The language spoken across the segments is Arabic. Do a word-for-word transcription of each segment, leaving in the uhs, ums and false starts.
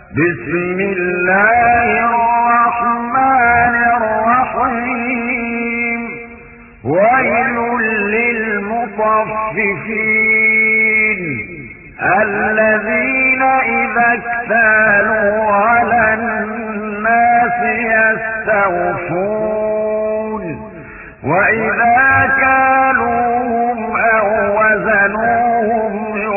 بسم الله الرحمن الرحيم ويل للمطففين الذين إذا اكتالوا على الناس يستوفون وإذا كالوهم أو وزنوهم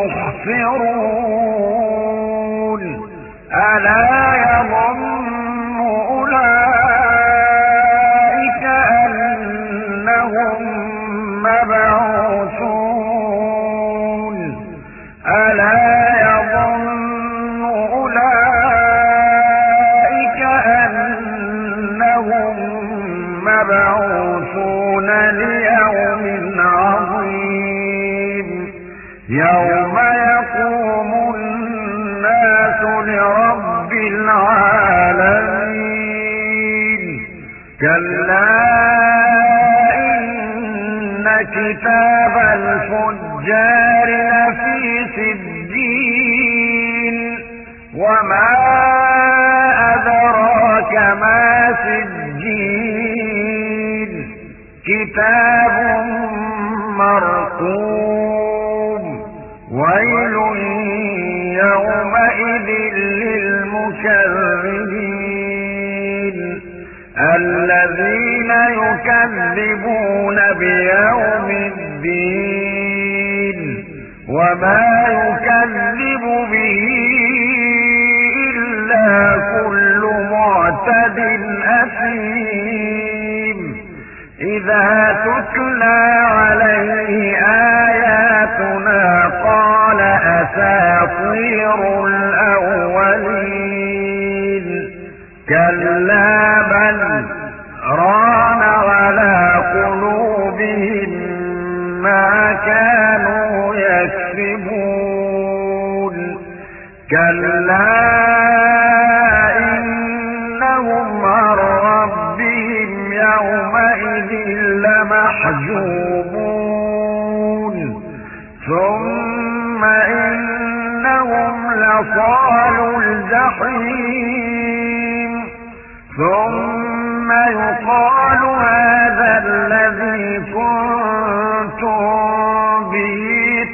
يخسرون ألا يظن أولئك أنهم مبعوثون ألا يظن أولئك أنهم مبعوثون ليوم عظيم يوم يقوم الناس لرب العالمين كلا إن كتاب الفجار لفي سجين وما أدراك ما سجين كتاب مرقوم ويل يومئذ للمكذبين الذين يكذبون بيوم الدين وما يكذب به إلا كل معتد أثيم إذا تتلى عليه آياتنا قال أساطير الأولين كلا بل ران على قلوبهم ما كانوا يكسبون كلا إنهم عن ربهم يومئذ لمحجوبون ثم إنهم لصالوا الجحيم ثم يقال هذا الذي كنتم به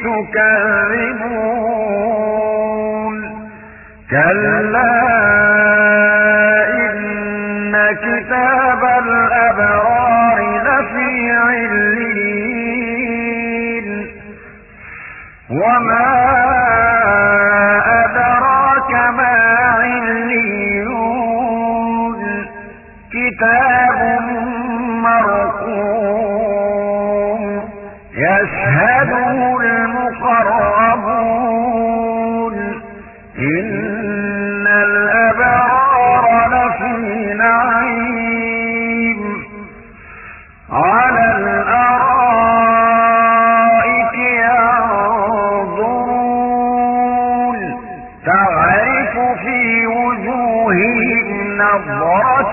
تكذبون كلا إن كتاب الأبرار لفي عليين وما أدراك ما عليون كتاب مرقوم يشهده المقربون إن الأبرار لفي نعيم على الأرائك ينظرون تعرف في وجوههم نضرة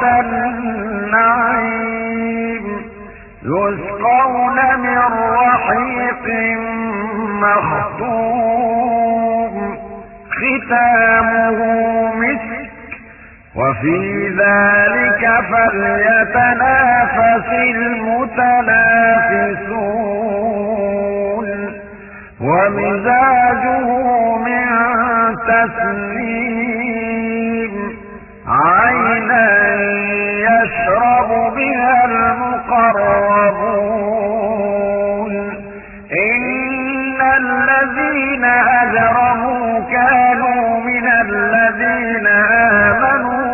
النعيم يسقون من رحيق مختوم ختامه مسك وفي ذلك فليتنافس المتنافسون ومزاجه من تسنيم عينا يشرب بها المقربون إن الذين أجرموا كانوا من الذين آمنوا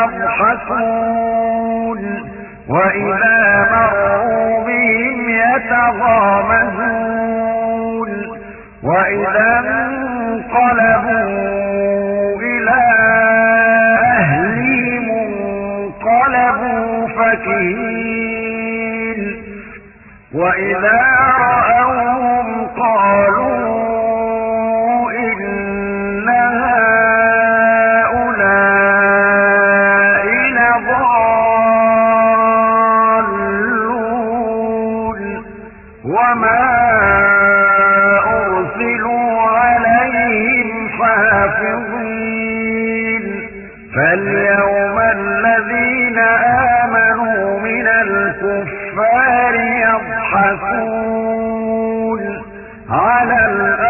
يضحكون وإذا مروا بهم يتغامزون وإذا انقلبوا إلى أهلهم انقلبوا فكهين وإذا رأوهم قالوا إن هؤلاء لضالون وما أرسلوا عليهم حافظين فاليوم الذين آمنوا من الكفار يضحكون على